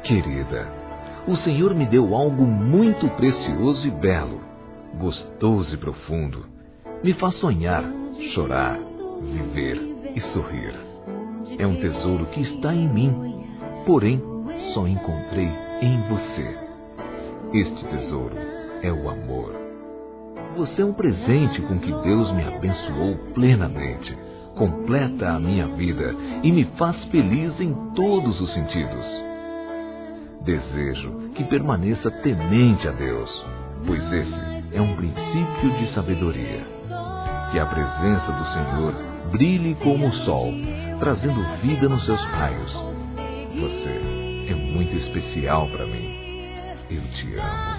Querida, o Senhor me deu algo muito precioso e belo, gostoso e profundo. Me faz sonhar, chorar, viver e sorrir. É um tesouro que está em mim, porém só encontrei em você. Este tesouro é o amor. Você é um presente com que Deus me abençoou plenamente, completa a minha vida e me faz feliz em todos os sentidos. Desejo que permaneça temente a Deus, pois esse é um princípio de sabedoria. Que a presença do Senhor brilhe como o sol, trazendo vida nos seus raios. Você é muito especial para mim. Eu te amo.